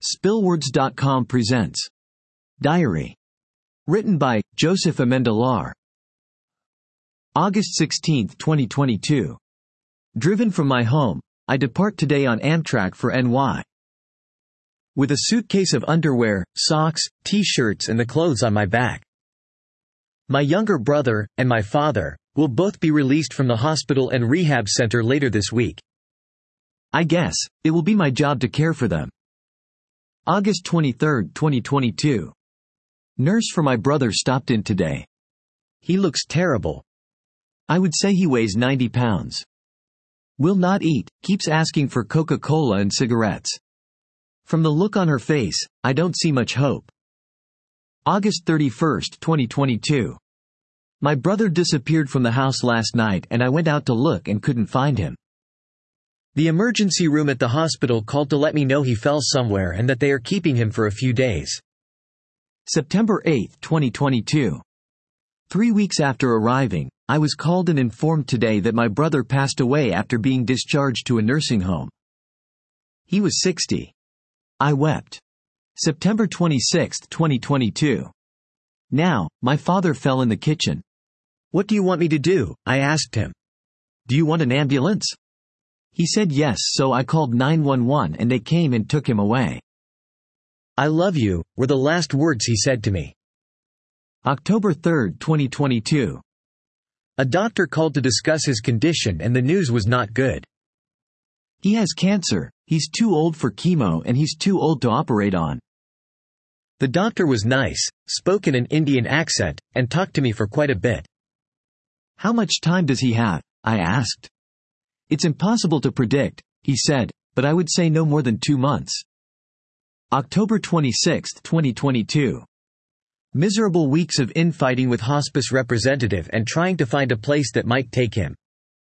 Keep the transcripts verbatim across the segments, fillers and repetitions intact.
Spillwords dot com presents Diary. Written by Joseph Amendolar. August sixteenth, twenty twenty-two. Driven from my home, I depart today on Amtrak for N Y. With a suitcase of underwear, socks, t-shirts and the clothes on my back. My younger brother, and my father, will both be released from the hospital and rehab center later this week. I guess, it will be my job to care for them. August twenty-third, twenty twenty-two. Nurse for my brother stopped in today. He looks terrible. I would say he weighs ninety pounds. Will not eat, keeps asking for Coca-Cola and cigarettes. From the look on her face, I don't see much hope. August thirty-first, twenty twenty-two. My brother disappeared from the house last night and I went out to look and couldn't find him. The emergency room at the hospital called to let me know he fell somewhere and that they are keeping him for a few days. September eighth, twenty twenty-two. Three weeks after arriving, I was called and informed today that my brother passed away after being discharged to a nursing home. He was sixty. I wept. September twenty-sixth, twenty twenty-two. Now, my father fell in the kitchen. What do you want me to do? I asked him. Do you want an ambulance? He said yes, so I called nine one one and they came and took him away. I love you, were the last words he said to me. October third, twenty twenty-two. A doctor called to discuss his condition and the news was not good. He has cancer, he's too old for chemo and he's too old to operate on. The doctor was nice, spoke in an Indian accent, and talked to me for quite a bit. How much time does he have? I asked. It's impossible to predict, he said, but I would say no more than two months. October twenty-sixth, twenty twenty-two. Miserable weeks of infighting with hospice representative and trying to find a place that might take him.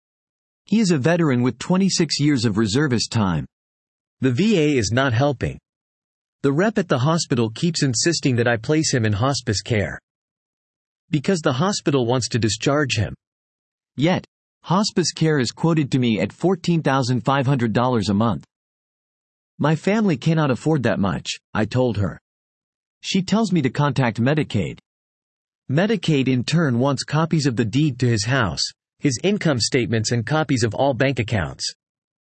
He is a veteran with twenty-six years of reservist time. The V A is not helping. The rep at the hospital keeps insisting that I place him in hospice care. Because the hospital wants to discharge him. Yet, hospice care is quoted to me at fourteen thousand five hundred dollars a month. My family cannot afford that much, I told her. She tells me to contact Medicaid. Medicaid in turn wants copies of the deed to his house, his income statements and copies of all bank accounts.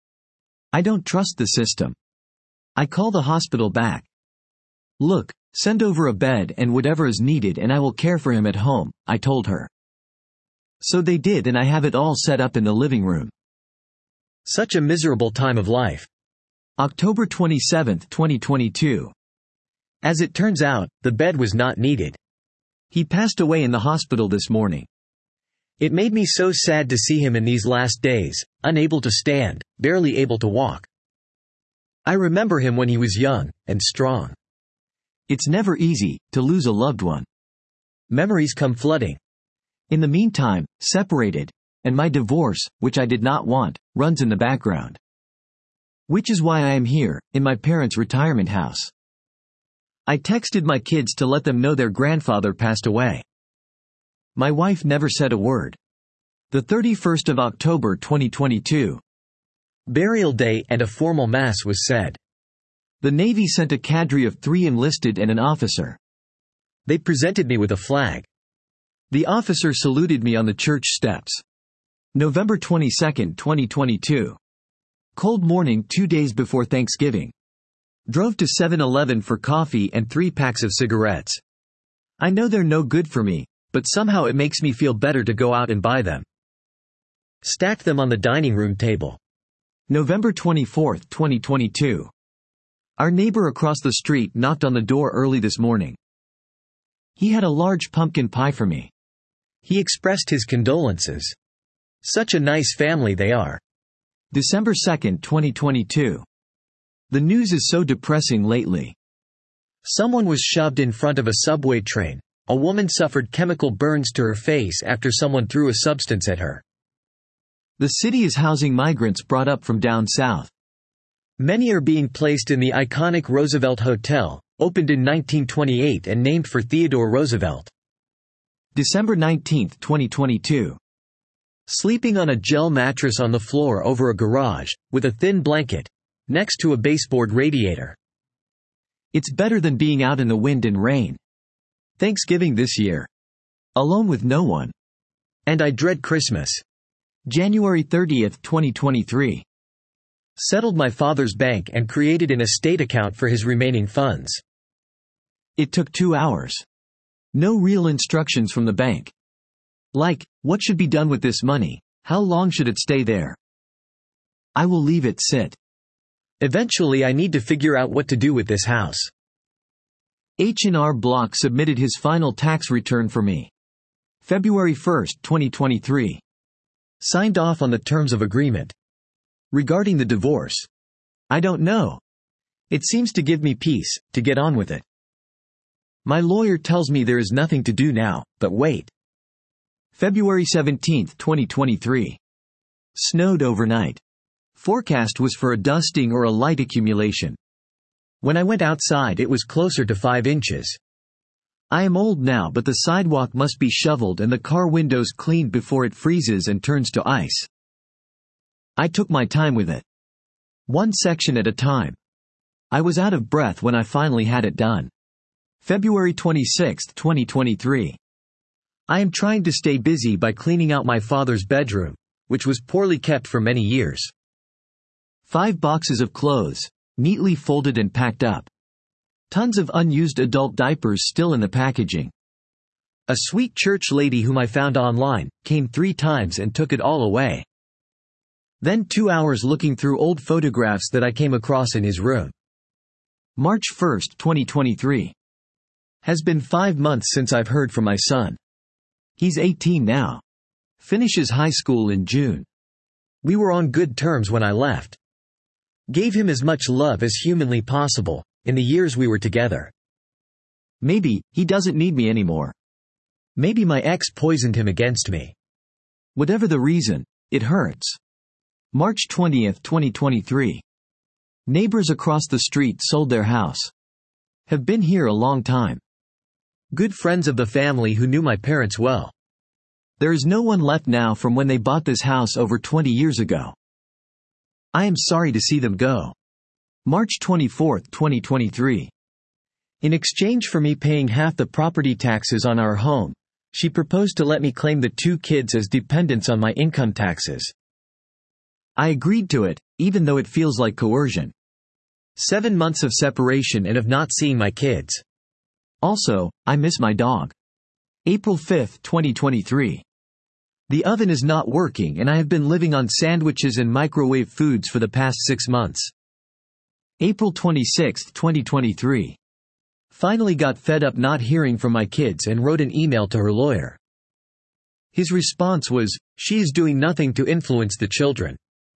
I don't trust the system. I call the hospital back. Look, send over a bed and whatever is needed and I will care for him at home, I told her. So they did and I have it all set up in the living room. Such a miserable time of life. October twenty-seventh, twenty twenty-two. As it turns out, the bed was not needed. He passed away in the hospital this morning. It made me so sad to see him in these last days, unable to stand, barely able to walk. I remember him when he was young and strong. It's never easy to lose a loved one. Memories come flooding. In the meantime, separated, and my divorce, which I did not want, runs in the background. Which is why I am here, in my parents' retirement house. I texted my kids to let them know their grandfather passed away. My wife never said a word. The thirty-first of October twenty twenty-two. Burial day and a formal mass was said. The Navy sent a cadre of three enlisted and an officer. They presented me with a flag. The officer saluted me on the church steps. November twenty-second, twenty twenty-two. Cold morning two days before Thanksgiving. Drove to seven eleven for coffee and three packs of cigarettes. I know they're no good for me, but somehow it makes me feel better to go out and buy them. Stacked them on the dining room table. November twenty-fourth, twenty twenty-two. Our neighbor across the street knocked on the door early this morning. He had a large pumpkin pie for me. He expressed his condolences. Such a nice family they are. December second, twenty twenty-two. The news is so depressing lately. Someone was shoved in front of a subway train. A woman suffered chemical burns to her face after someone threw a substance at her. The city is housing migrants brought up from down south. Many are being placed in the iconic Roosevelt Hotel, opened in nineteen twenty-eight and named for Theodore Roosevelt. December nineteenth, twenty twenty-two. Sleeping on a gel mattress on the floor over a garage, with a thin blanket, next to a baseboard radiator. It's better than being out in the wind and rain. Thanksgiving this year. Alone with no one. And I dread Christmas. January thirtieth, twenty twenty-three. Settled my father's bank and created an estate account for his remaining funds. It took two hours. No real instructions from the bank. Like, what should be done with this money? How long should it stay there? I will leave it sit. Eventually I need to figure out what to do with this house. H and R Block submitted his final tax return for me. February first, twenty twenty-three. Signed off on the terms of agreement. Regarding the divorce. I don't know. It seems to give me peace, to get on with it. My lawyer tells me there is nothing to do now, but wait. February seventeenth, twenty twenty-three. Snowed overnight. Forecast was for a dusting or a light accumulation. When I went outside it was closer to five inches. I am old now, but the sidewalk must be shoveled and the car windows cleaned before it freezes and turns to ice. I took my time with it. One section at a time. I was out of breath when I finally had it done. February twenty-sixth, twenty twenty-three. I am trying to stay busy by cleaning out my father's bedroom, which was poorly kept for many years. Five boxes of clothes, neatly folded and packed up. Tons of unused adult diapers still in the packaging. A sweet church lady whom I found online, came three times and took it all away. Then two hours looking through old photographs that I came across in his room. March first, twenty twenty-three. Has been five months since I've heard from my son. He's eighteen now. Finishes high school in June. We were on good terms when I left. Gave him as much love as humanly possible, in the years we were together. Maybe, he doesn't need me anymore. Maybe my ex poisoned him against me. Whatever the reason, it hurts. March twentieth, twenty twenty-three. Neighbors across the street sold their house. Have been here a long time. Good friends of the family who knew my parents well. There is no one left now from when they bought this house over twenty years ago. I am sorry to see them go. March twenty-fourth, twenty twenty-three. In exchange for me paying half the property taxes on our home, she proposed to let me claim the two kids as dependents on my income taxes. I agreed to it, even though it feels like coercion. Seven months of separation and of not seeing my kids. Also, I miss my dog. April fifth, twenty twenty-three. The oven is not working and I have been living on sandwiches and microwave foods for the past six months. April twenty-sixth, twenty twenty-three. Finally got fed up not hearing from my kids and wrote an email to her lawyer. His response was, she is doing nothing to influence the children.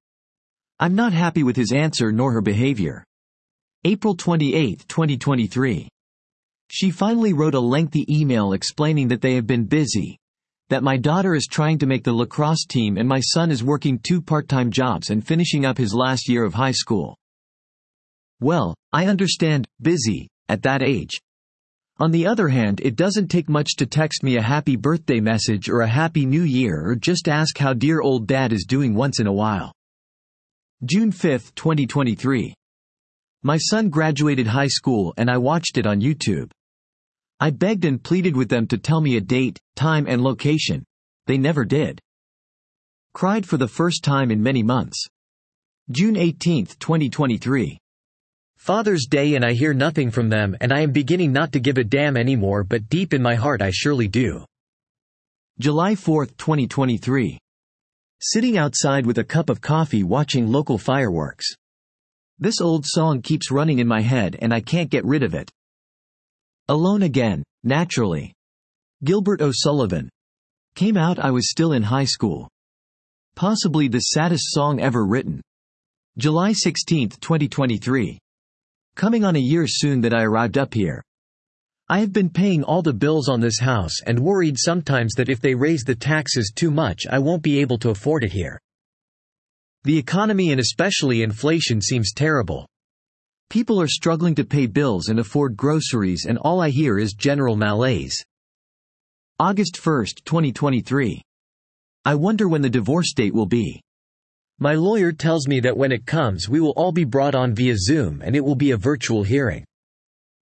I'm not happy with his answer nor her behavior. April twenty-eighth, twenty twenty-three. She finally wrote a lengthy email explaining that they have been busy, that my daughter is trying to make the lacrosse team and my son is working two part-time jobs and finishing up his last year of high school. Well, I understand, busy, at that age. On the other hand, it doesn't take much to text me a happy birthday message or a happy new year or just ask how dear old dad is doing once in a while. June fifth, twenty twenty-three. My son graduated high school and I watched it on YouTube. I begged and pleaded with them to tell me a date, time and location. They never did. Cried for the first time in many months. June eighteenth, twenty twenty-three. Father's Day and I hear nothing from them and I am beginning not to give a damn anymore, but deep in my heart I surely do. July fourth, twenty twenty-three. Sitting outside with a cup of coffee watching local fireworks. This old song keeps running in my head and I can't get rid of it. Alone Again, Naturally. Gilbert O'Sullivan. Came out I was still in high school. Possibly the saddest song ever written. July sixteenth, twenty twenty-three. Coming on a year soon that I arrived up here. I have been paying all the bills on this house and worried sometimes that if they raise the taxes too much I won't be able to afford it here. The economy and especially inflation seems terrible. People are struggling to pay bills and afford groceries and all I hear is general malaise. August first, twenty twenty-three. I wonder when the divorce date will be. My lawyer tells me that when it comes we will all be brought on via Zoom and it will be a virtual hearing.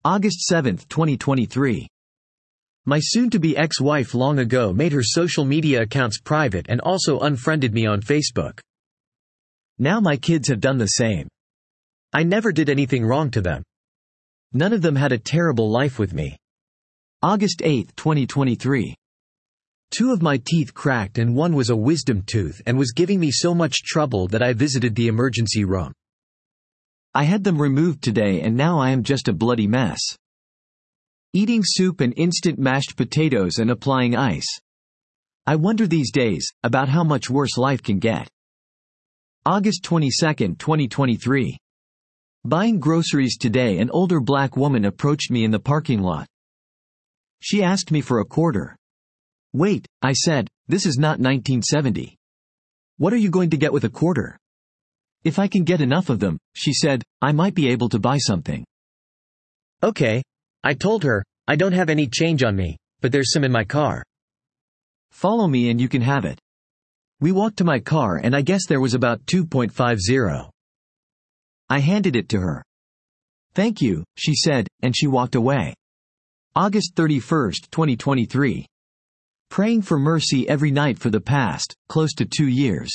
August seventh, twenty twenty-three. My soon-to-be ex-wife long ago made her social media accounts private and also unfriended me on Facebook. Now my kids have done the same. I never did anything wrong to them. None of them had a terrible life with me. August eighth, twenty twenty-three. Two of my teeth cracked and one was a wisdom tooth and was giving me so much trouble that I visited the emergency room. I had them removed today and now I am just a bloody mess. Eating soup and instant mashed potatoes and applying ice. I wonder these days, about how much worse life can get. August twenty-second, twenty twenty-three. Buying groceries today, an older black woman approached me in the parking lot. She asked me for a quarter. Wait, I said, this is not nineteen seventy. What are you going to get with a quarter? If I can get enough of them, she said, I might be able to buy something. Okay. I told her, I don't have any change on me, but there's some in my car. Follow me and you can have it. We walked to my car and I guess there was about two point five zero. I handed it to her. Thank you, she said, and she walked away. August thirty-first, twenty twenty-three. Praying for mercy every night for the past, close to two years.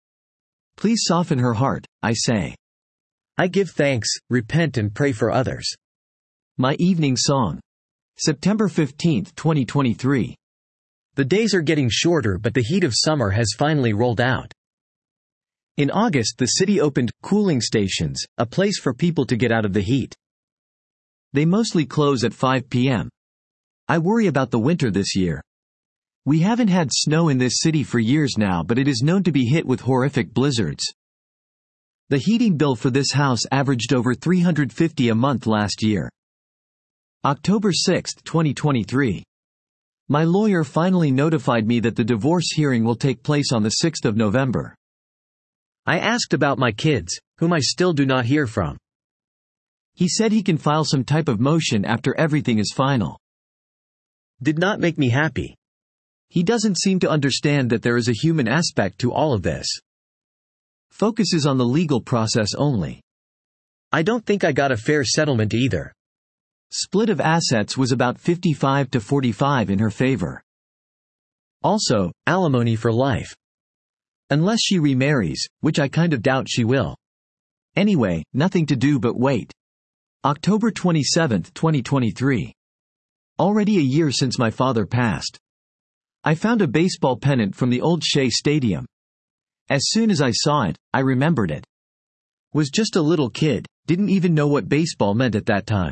Please soften her heart, I say. I give thanks, repent and pray for others. My evening song. September fifteenth, twenty twenty-three. The days are getting shorter but the heat of summer has finally rolled out. In August the city opened cooling stations, a place for people to get out of the heat. They mostly close at five p m I worry about the winter this year. We haven't had snow in this city for years now, but it is known to be hit with horrific blizzards. The heating bill for this house averaged over three hundred fifty dollars a month last year. October sixth, twenty twenty-three. My lawyer finally notified me that the divorce hearing will take place on the sixth of November. I asked about my kids, whom I still do not hear from. He said he can file some type of motion after everything is final. Did not make me happy. He doesn't seem to understand that there is a human aspect to all of this. Focuses on the legal process only. I don't think I got a fair settlement either. Split of assets was about fifty-five to forty-five in her favor. Also, alimony for life. Unless she remarries, which I kind of doubt she will. Anyway, nothing to do but wait. October twenty-seventh, twenty twenty-three. Already a year since my father passed. I found a baseball pennant from the old Shea Stadium. As soon as I saw it, I remembered it. Was just a little kid, didn't even know what baseball meant at that time.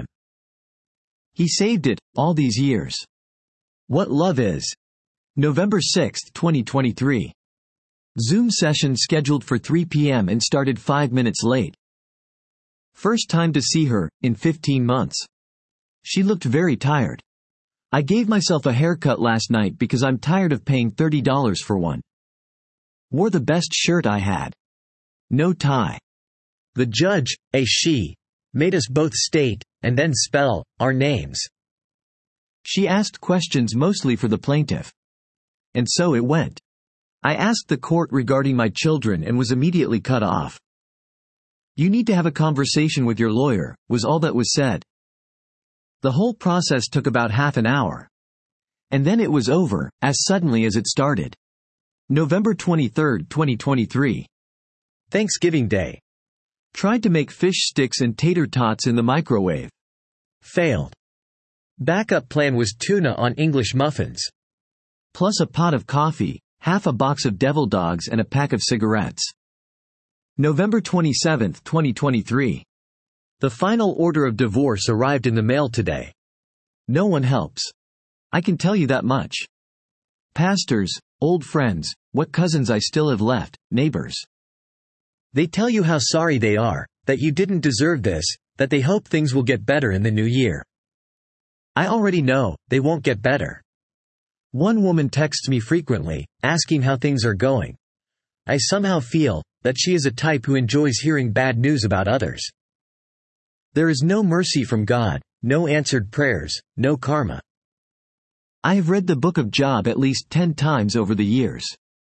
He saved it, all these years. What love is. November sixth, twenty twenty-three. Zoom session scheduled for three p m and started five minutes late. First time to see her, in fifteen months. She looked very tired. I gave myself a haircut last night because I'm tired of paying thirty dollars for one. Wore the best shirt I had. No tie. The judge, a she, made us both state, and then spell, our names. She asked questions mostly for the plaintiff. And so it went. I asked the court regarding my children and was immediately cut off. You need to have a conversation with your lawyer, was all that was said. The whole process took about half an hour. And then it was over, as suddenly as it started. November twenty-third, twenty twenty-three. Thanksgiving Day. Tried to make fish sticks and tater tots in the microwave. Failed. Backup plan was tuna on English muffins. Plus a pot of coffee, half a box of Devil Dogs and a pack of cigarettes. November twenty-seventh, twenty twenty-three. The final order of divorce arrived in the mail today. No one helps. I can tell you that much. Pastors, old friends, what cousins I still have left, neighbors. They tell you how sorry they are, that you didn't deserve this, that they hope things will get better in the new year. I already know, they won't get better. One woman texts me frequently, asking how things are going. I somehow feel that she is a type who enjoys hearing bad news about others. There is no mercy from God, no answered prayers, no karma. I have read the book of Job at least ten times over the years.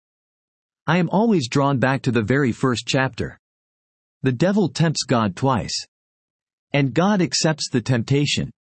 I am always drawn back to the very first chapter. The devil tempts God twice. And God accepts the temptation,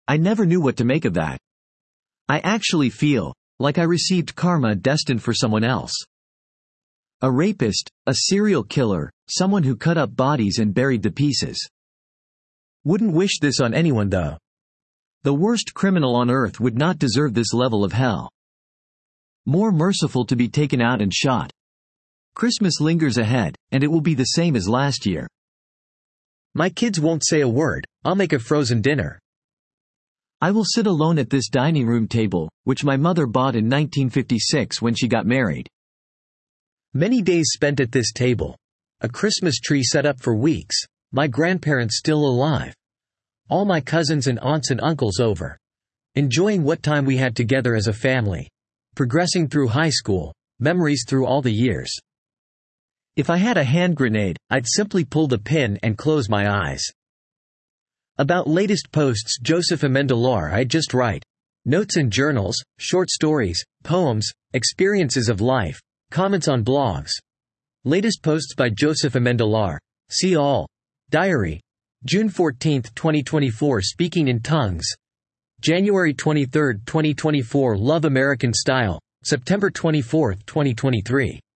I never knew what to make of that. I actually feel like I received karma destined for someone else. A rapist, a serial killer, someone who cut up bodies and buried the pieces. Wouldn't wish this on anyone though. The worst criminal on earth would not deserve this level of hell. More merciful to be taken out and shot. Christmas lingers ahead, and it will be the same as last year. My kids won't say a word. I'll make a frozen dinner. I will sit alone at this dining room table, which my mother bought in nineteen fifty-six when she got married. Many days spent at this table. A Christmas tree set up for weeks. My grandparents still alive. All my cousins and aunts and uncles over. Enjoying what time we had together as a family. Progressing through high school. Memories through all the years. If I had a hand grenade, I'd simply pull the pin and close my eyes. About latest posts Joseph Amendolar I just write. Notes and journals, short stories, poems, experiences of life, comments on blogs. Latest posts by Joseph Amendolar. See all. Diary. June fourteenth, twenty twenty-four Speaking in Tongues. January twenty-third, twenty twenty-four Love American Style. September twenty-fourth, twenty twenty-three.